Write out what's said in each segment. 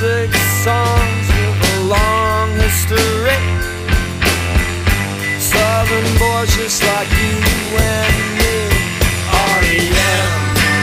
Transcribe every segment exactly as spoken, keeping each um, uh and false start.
classic songs with a long history. Southern boys just like you and me. R E M.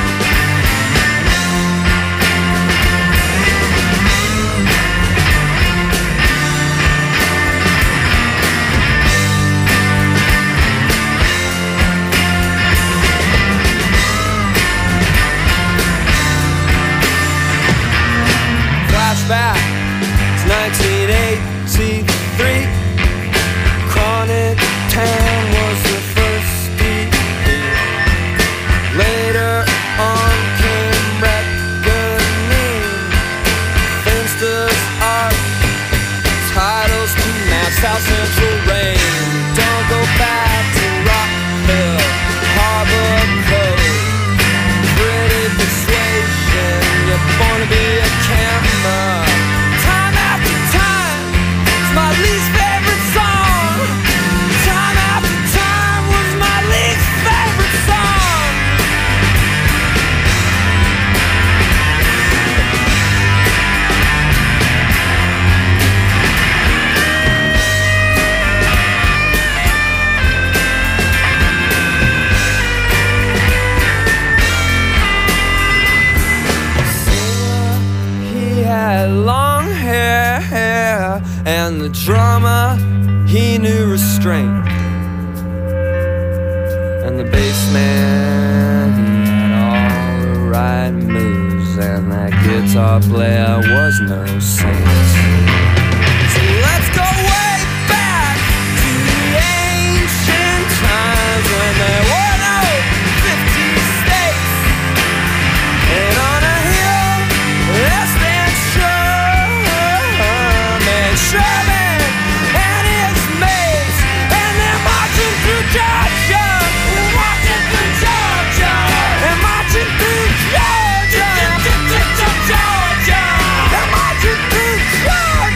Flashback to nineteen eighty-three. Chronic Town was the first E P. Later on came Reckoning, Finster's art, titles to match South Central Rain. Don't go back to Rockville, Harbor Code. Pretty persuasion, you're born to be a camera. Time after time, it's my least favorite song. Time after time was my least favorite song. He had long hair, hair, and the drummer, he knew restraint. And the bass man, he had all the right moves, and that guitar player was no saint. So let's go way back to the ancient times when there were no fifty states. And on a hill, there stands Sherman, Sherman and his mates, and they're marching through Georgia. They're marching through Georgia. They're marching through Georgia. Georgia. They're marching through Georgia.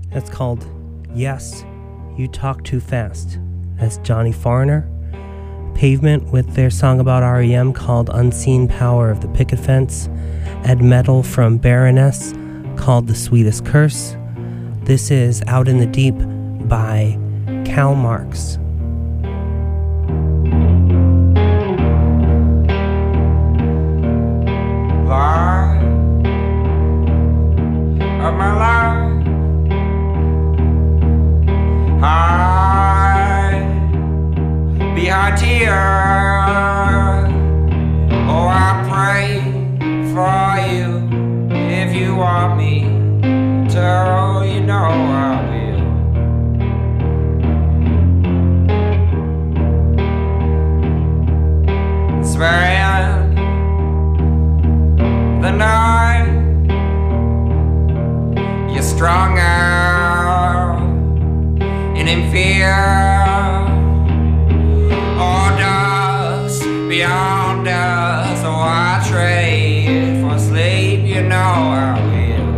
It's called Yes, You Talk Too Fast. That's Johnny Foreigner. Pavement with their song about R E M called Unseen Power of the Picket Fence. Ed Metal from Baroness called The Sweetest Curse. This is Out in the Deep by Cal Marx. Life of my life, hide behind tears. Oh, I pray for you. If you want me to, you know I will. Spend the night. You're stronger and in fear. All dust beyond us. So I trade for sleep, you know I will.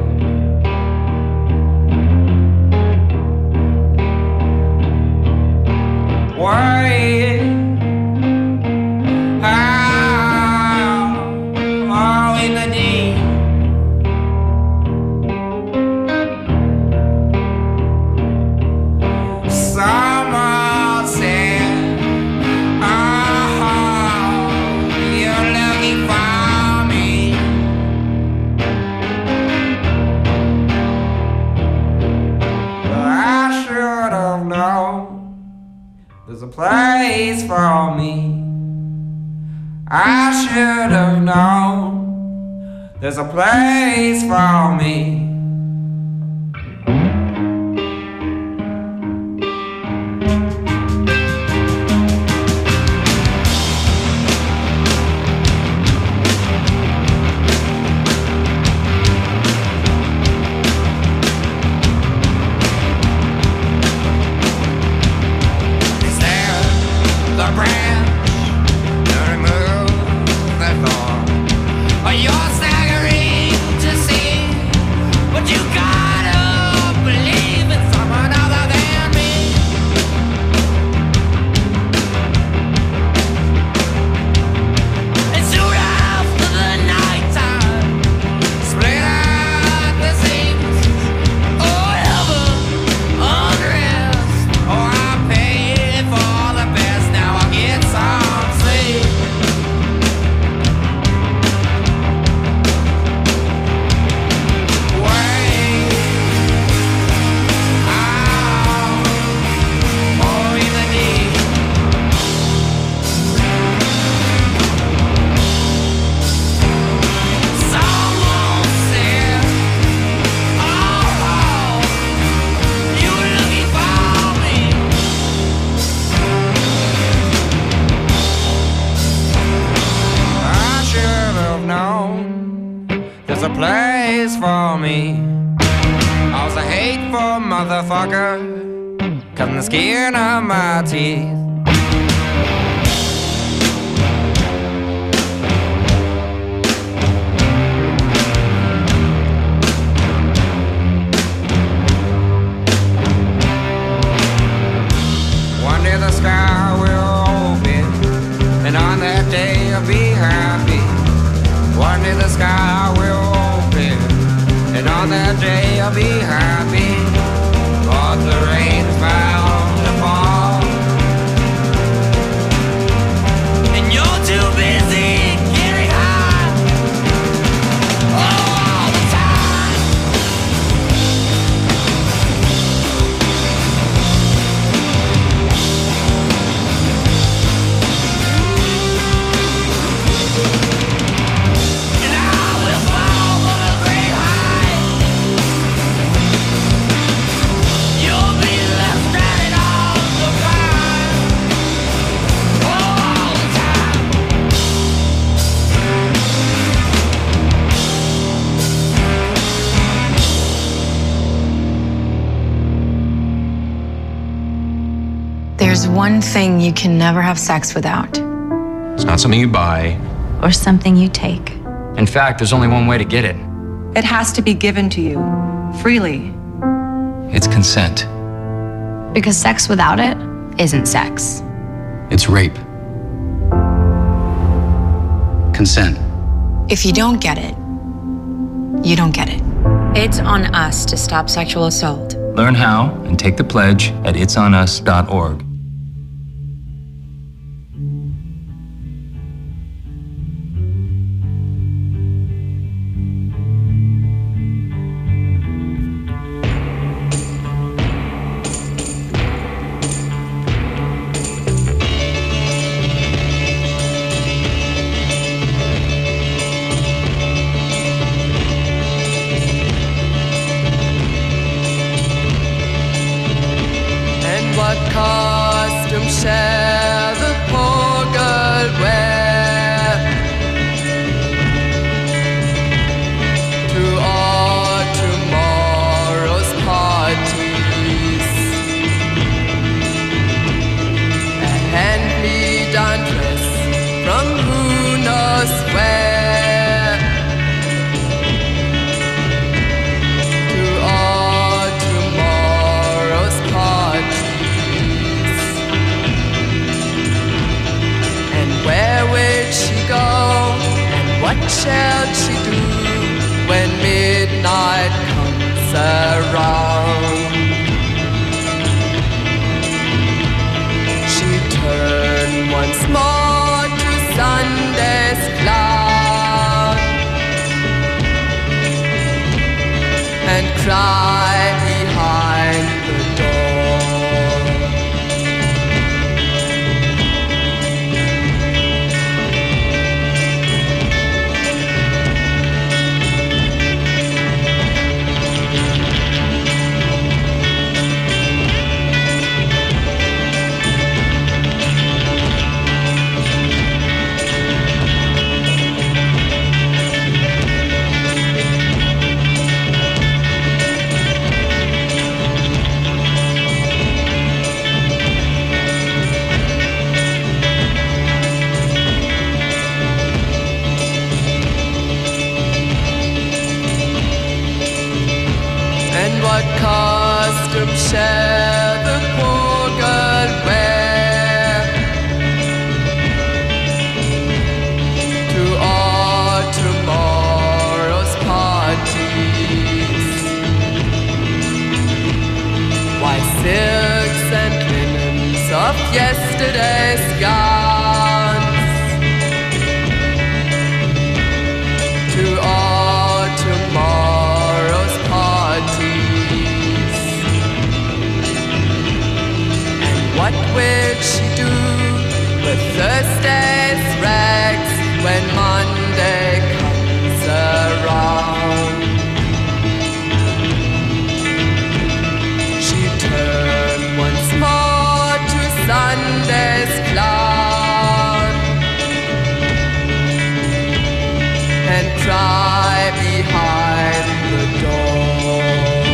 Wait, out, all in the deep. Someone said, oh, you're looking for me. But I should have known there's a place for me. I should have known there's a place for me. Cutting the skin of my teeth. One day the sky will open, and on that day I'll be happy. One day the sky will open, and on that day I'll be happy. But the rain's bound to fall, and you're too busy getting high all the time. And I will fall from a great height. You'll be left stranded on the vine all the time. There's one thing you can never have sex without. It's not something you buy. Or something you take. In fact, there's only one way to get it. It has to be given to you, freely. It's consent. Because sex without it isn't sex. It's rape. Consent. If you don't get it, you don't get it. It's on us to stop sexual assault. Learn how and take the pledge at its on us dot org. Costume shall the poor girl wear to all tomorrow's parties? A hand-me-down dress from who knows where to all tomorrow's parties. Where will she go, and what shall she do when midnight comes around? She turned once more to Sunday's clown and cried behind the door. Costume shall the poor girl wear to all tomorrow's parties? Why, silks and linens of yesterday's gowns to all tomorrow's parties. What will she do with Thursday's rags when Monday comes around? She turned once more to Sunday's clown and cried behind the door.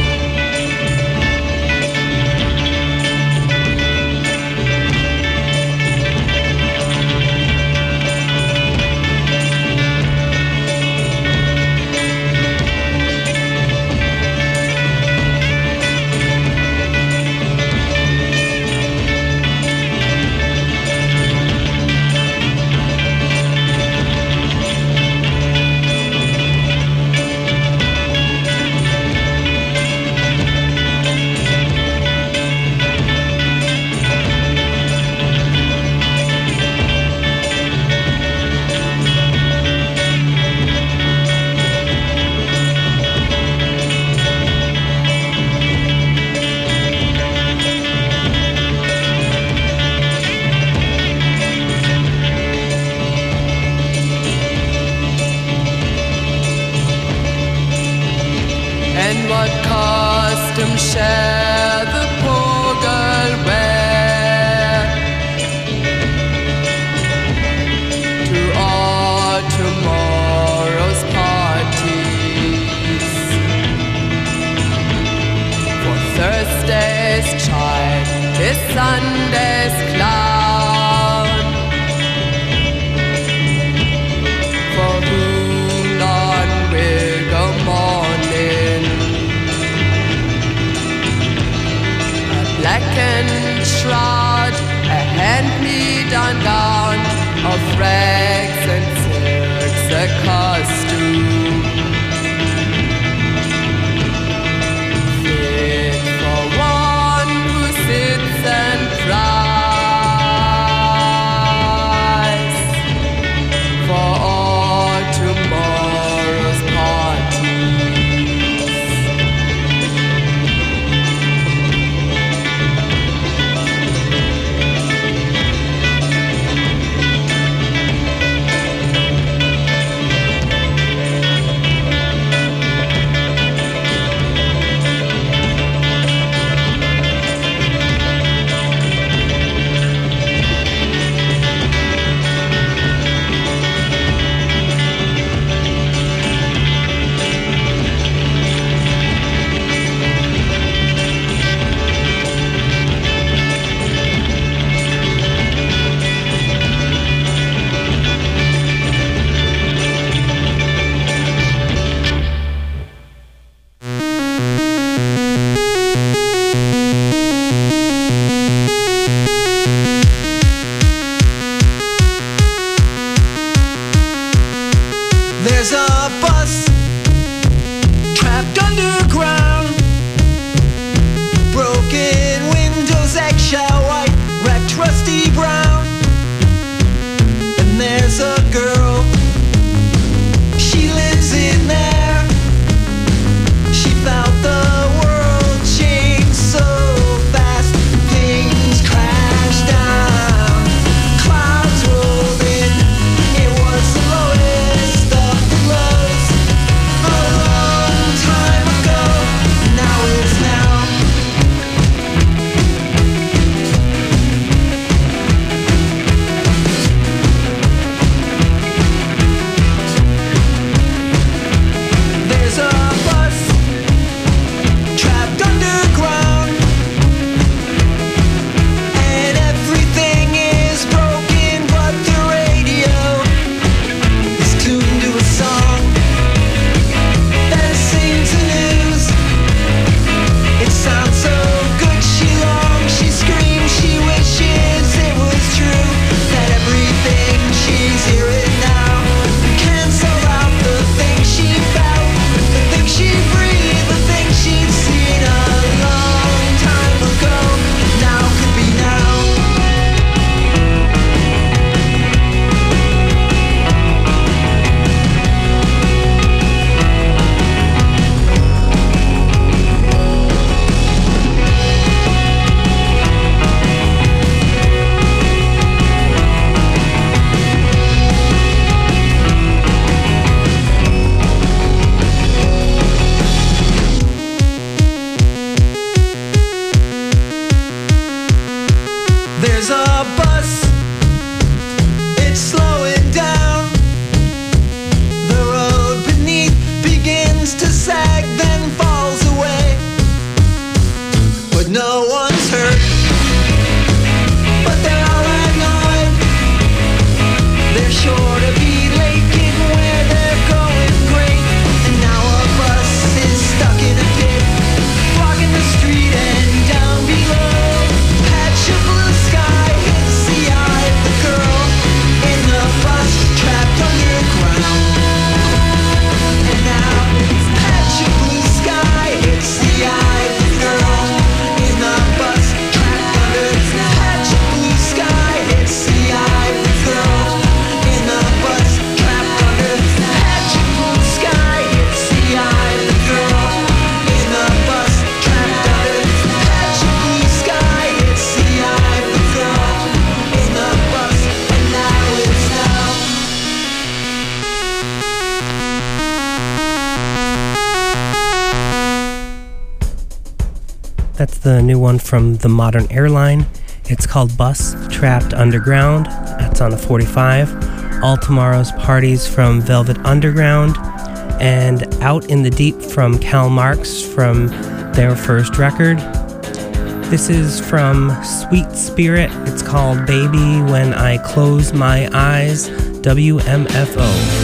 Shall the poor girl wear to all tomorrow's parties? For Thursday's child is Sunday's clown, for whom none will go mourning. costume. Fit for one who sits and cries for all tomorrow's parties. There's a bus trapped underground, broken windows, eggshell white, wrecked rusty brown. And there's a girl, she lives in there. She felt the world change so fast, things crashed down, clouds rolled in. It was the lowest of the lows, a long time ago. Now it's now. There's a bus trapped underground, and everything is broken, but the radio is tuned to a song that sings the news. It sounds so good, she longs, she screams, she wishes it was true, that everything she's hearing now cancel out the things she felt, the things she breathed, the things she'd seen a long time ago. Now could be now. There's a bus, it's slowing down. The road beneath begins to sag, then falls away. But no one's hurt, but they're all annoyed. They're sure to be late getting where they're going great. And now a bus is stuck in a pit, blocking the street and down below. Patch of blue sky hits the eye of the girl in the bus trapped underground. And now patch of blue sky hits the eye of the girl in the bus trapped underground. Patch of blue sky hits the eye of the girl in the bus trapped underground. Patch of blue sky hits the eye of the girl in the bus trapped underground. Patch of blue sky hits the eye of the girl in the bus, and now it's now. That's the new one from the Modern Airline. It's called Bus Trapped Underground. That's on the forty-five. All Tomorrow's Parties from Velvet Underground. And Out in the Deep from Cal Marx from their first record. This is from Sweet Spirit. It's called Baby When I Close My Eyes, W M F O.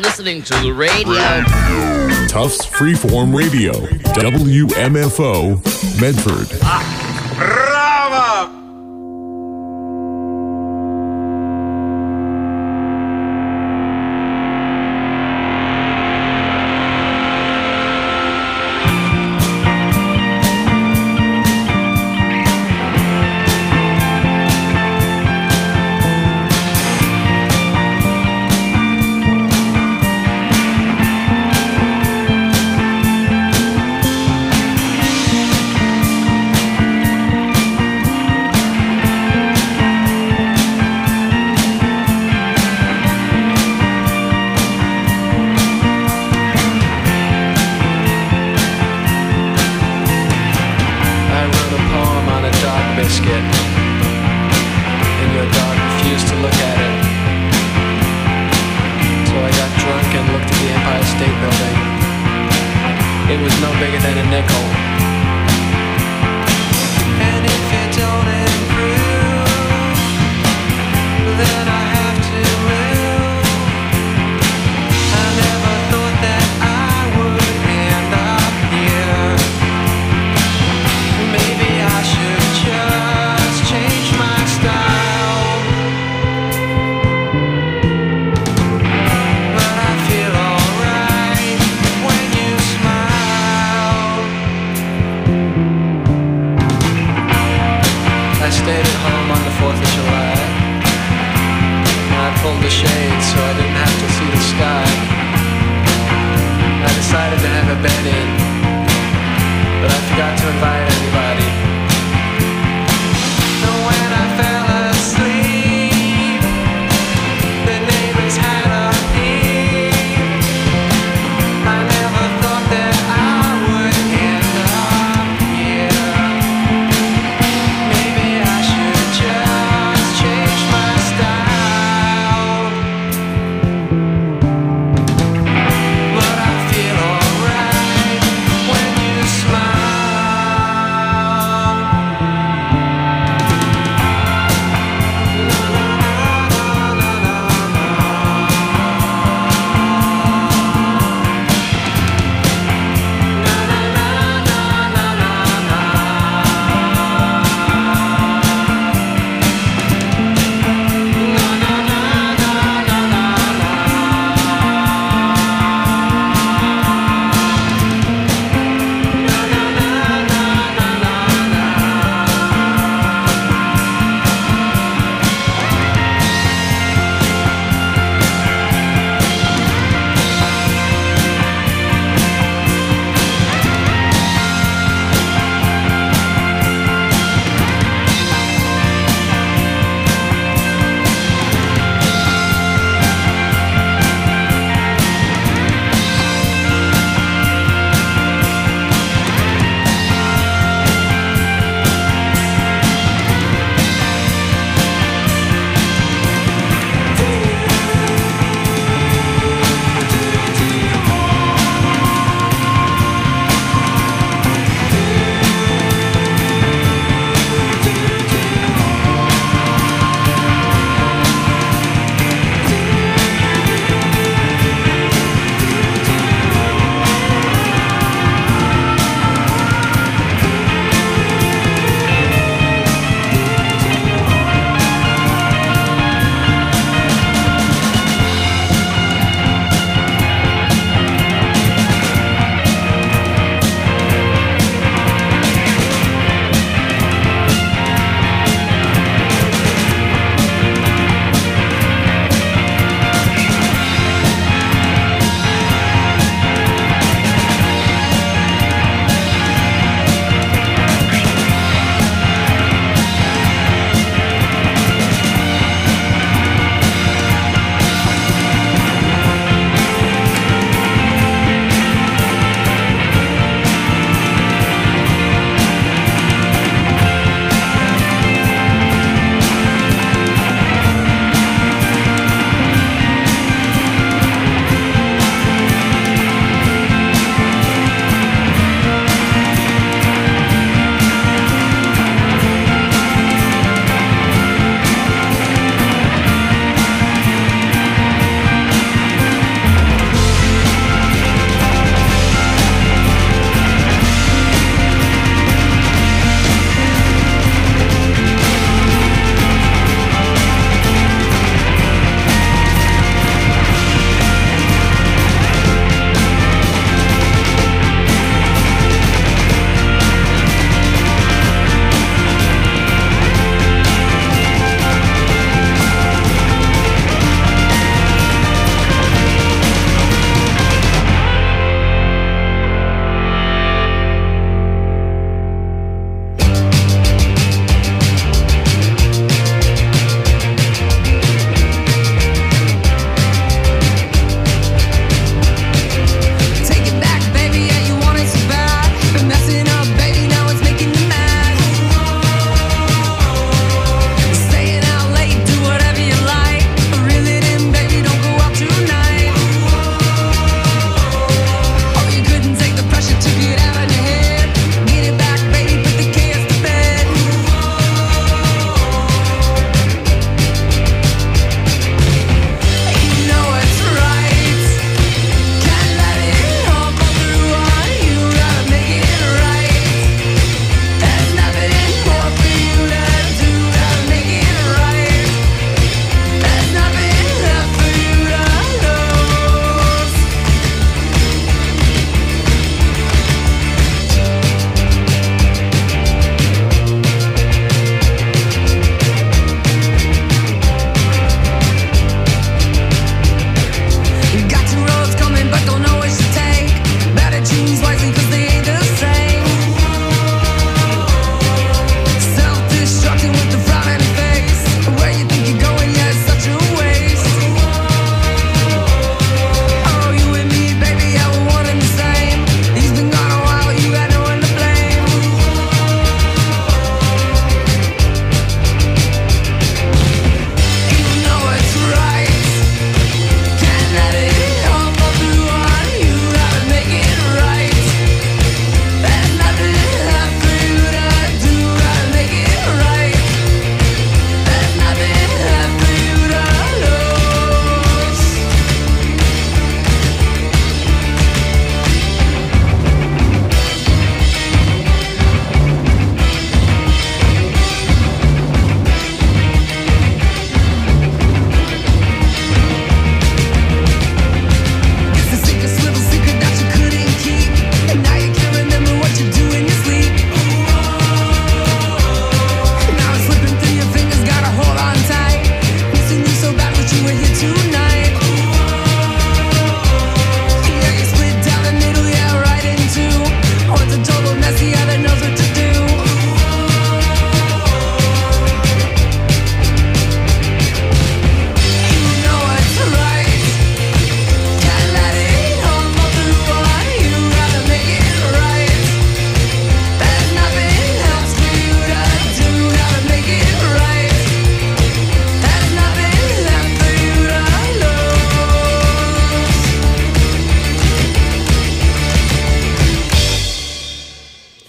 listening to the radio. Tufts Freeform Radio, W M F O, Medford. Ah, bravo!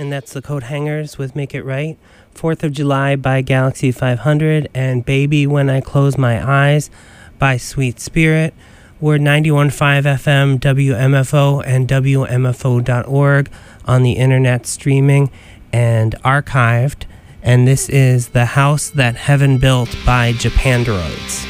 and that's the Coat Hangers with Make It Right. fourth of July by Galaxy five hundred, and Baby When I Close My Eyes by Sweet Spirit. We're ninety-one point five F M, W M F O, and W M F O dot org on the internet, streaming and archived. And this is The House That Heaven Built by Japandroids.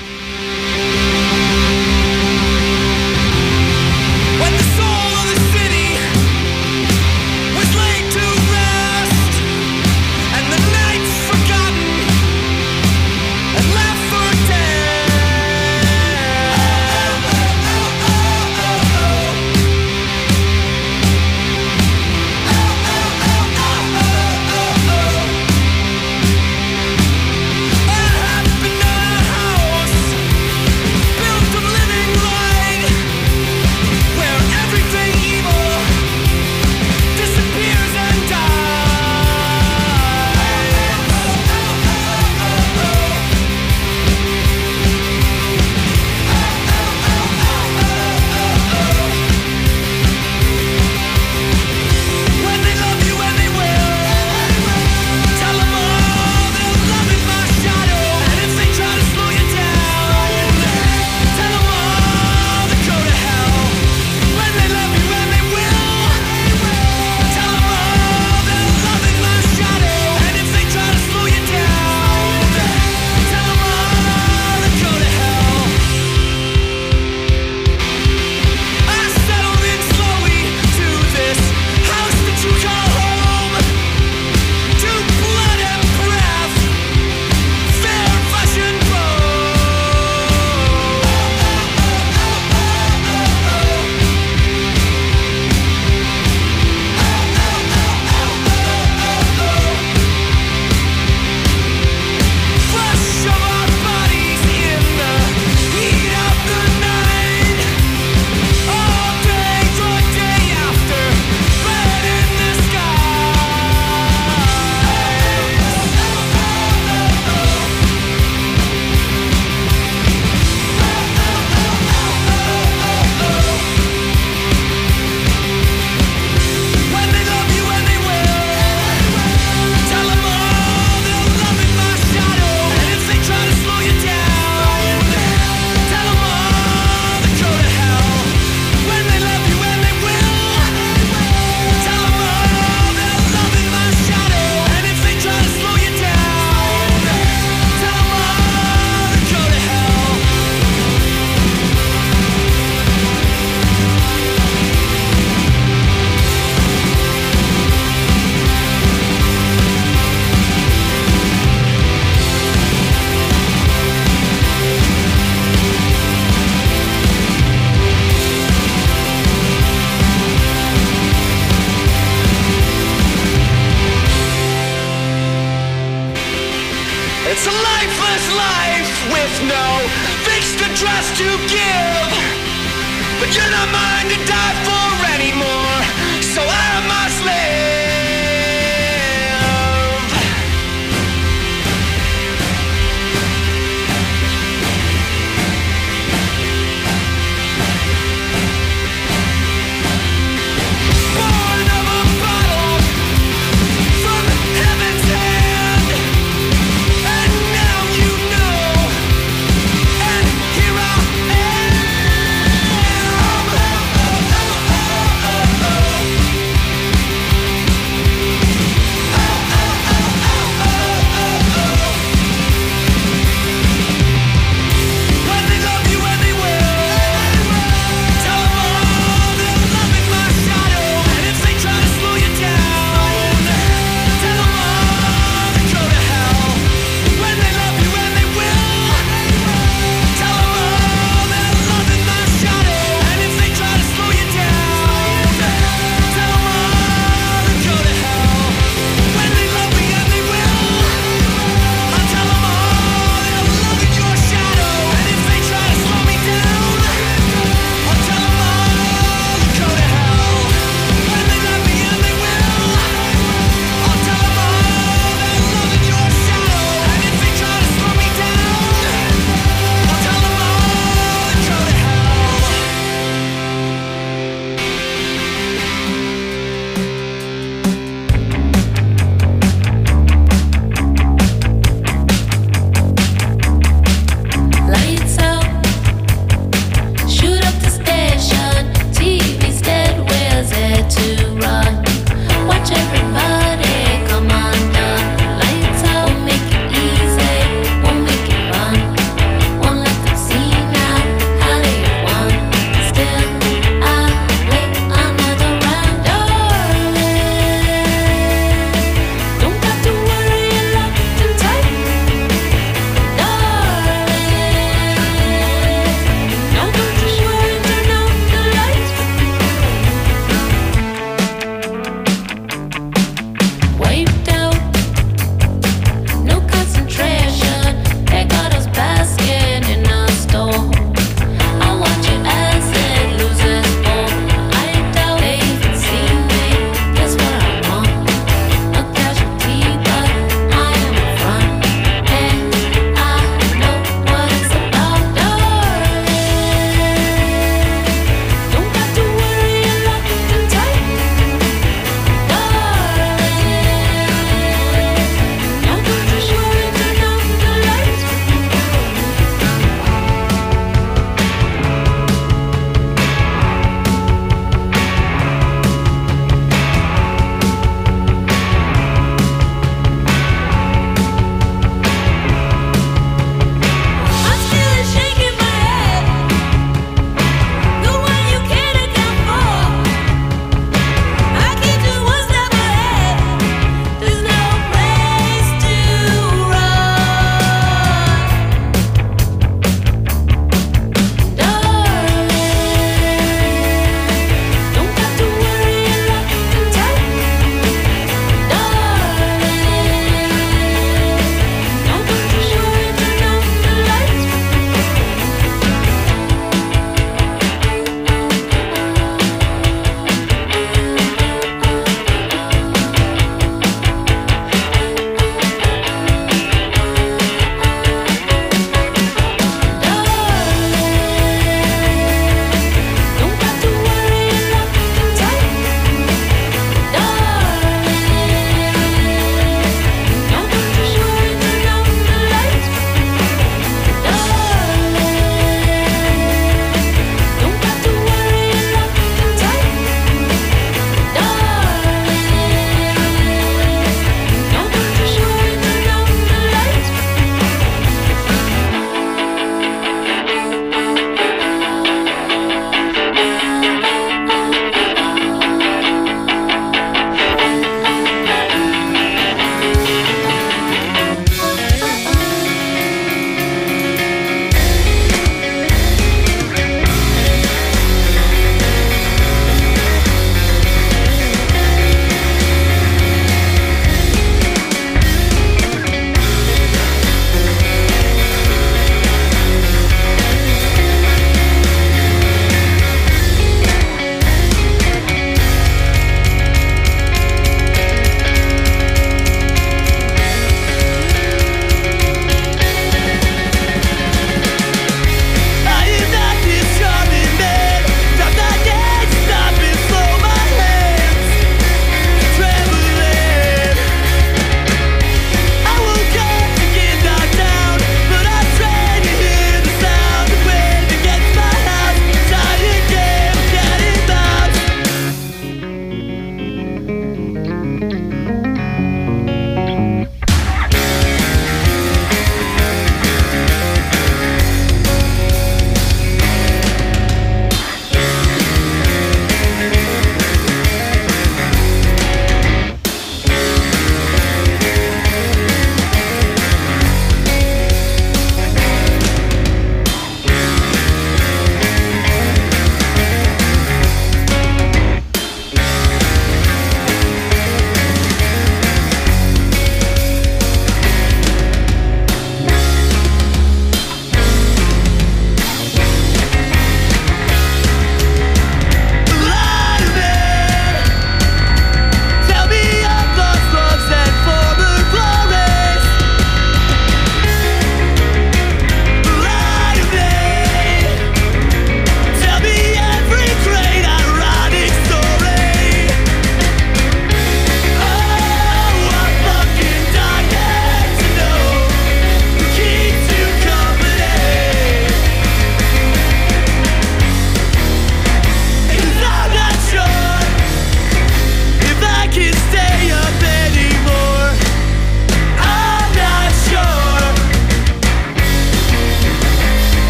Oh,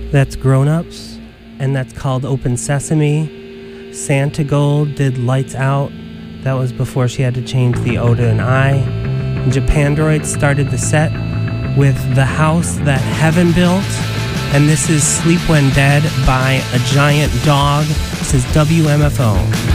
That's Grown Ups, and that's called Open Sesame. Santa Gold did Lights Out. That was before she had to change the O to an I. Japandroid started the set with The House That Heaven Built, and this is Sleep When Dead by A Giant Dog. This is W M F O.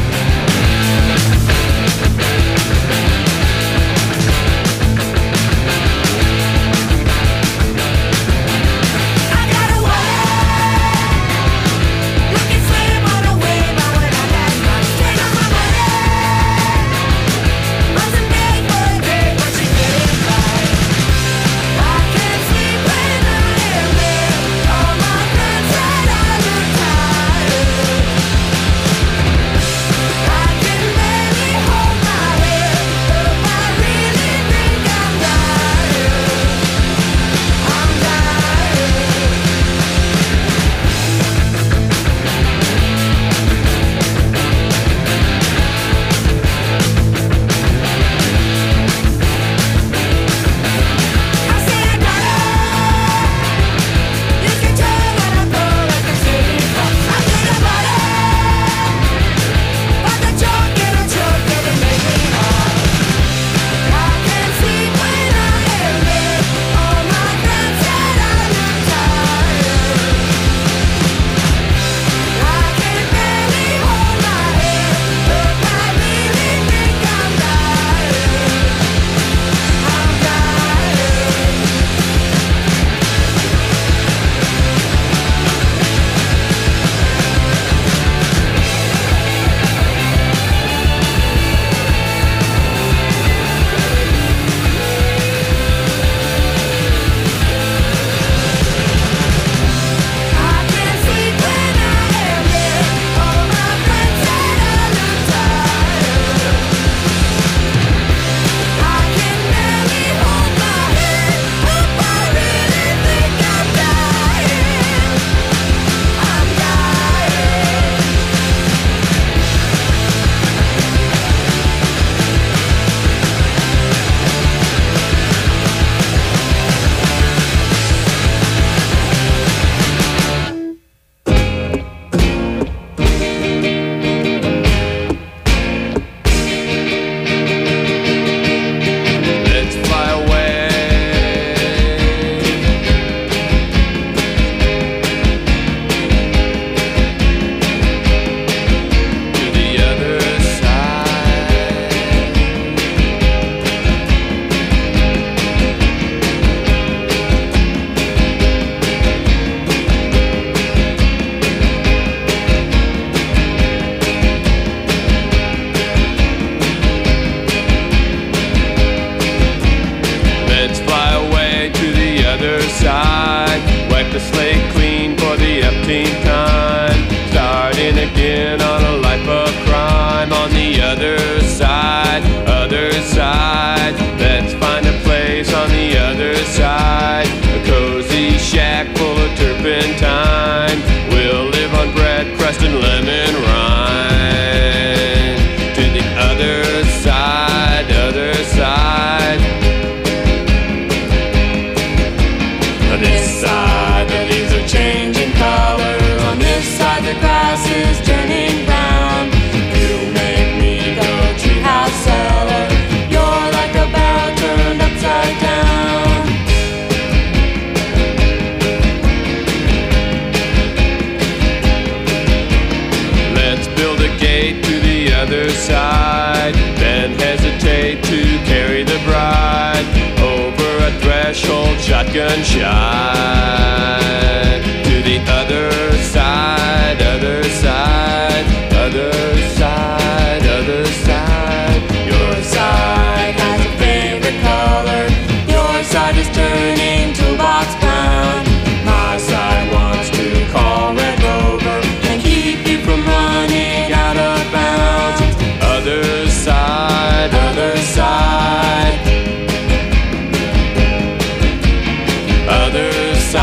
Shotgun shot to the other side, other side, other side, other side. Your side has a favorite color. Your side is turning toolbox brown. My side wants to call Red Rover and keep you from running out of bounds. Other side, other side. Other side.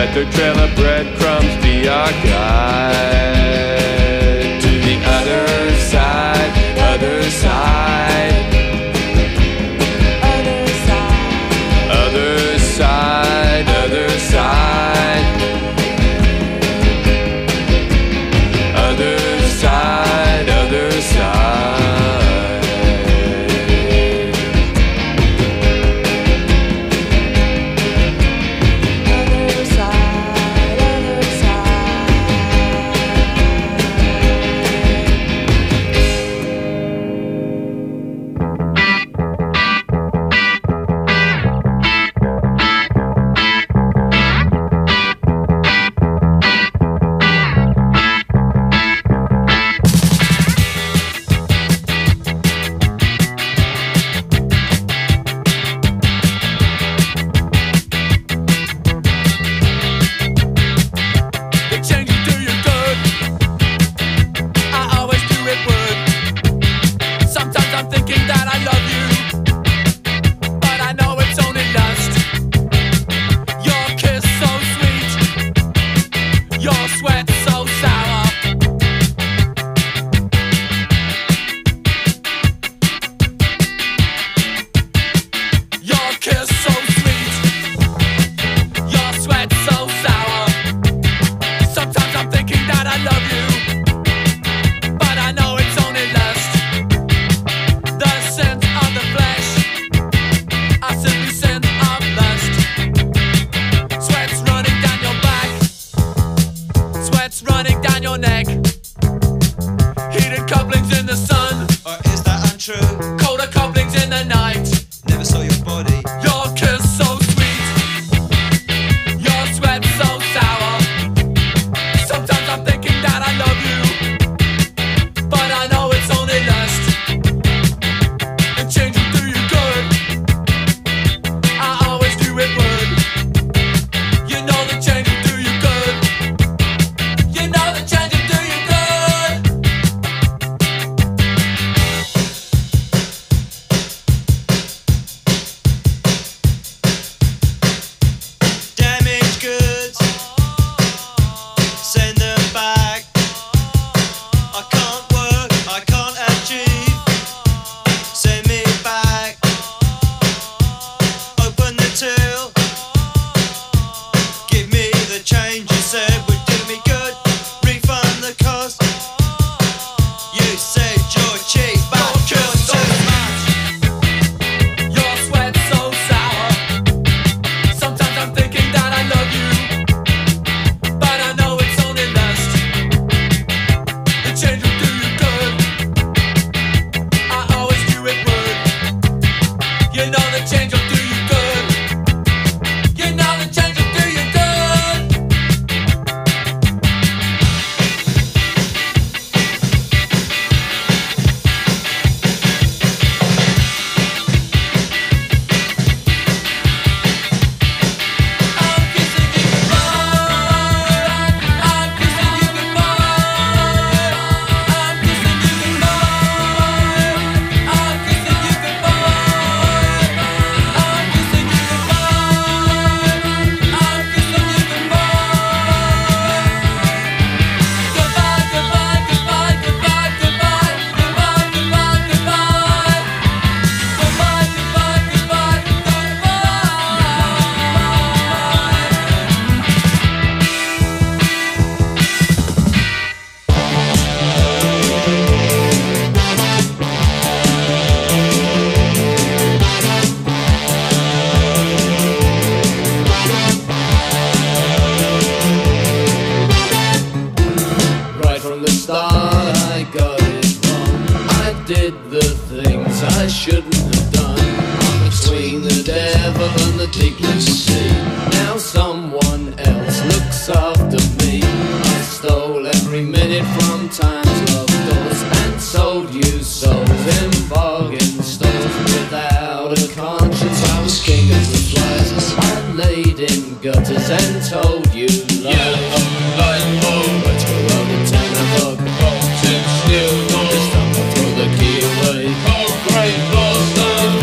Let the trail of breadcrumbs be our guide to the other side, other side, other side, other side, other side, other side, other side.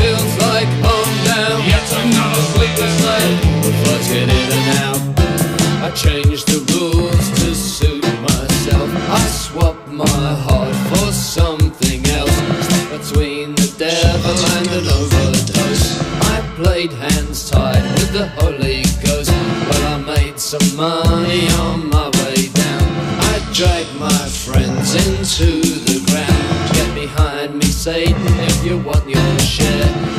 Get in and out. some money on my way down. I drag my friends into the ground. Get behind me, Satan, if you want your share.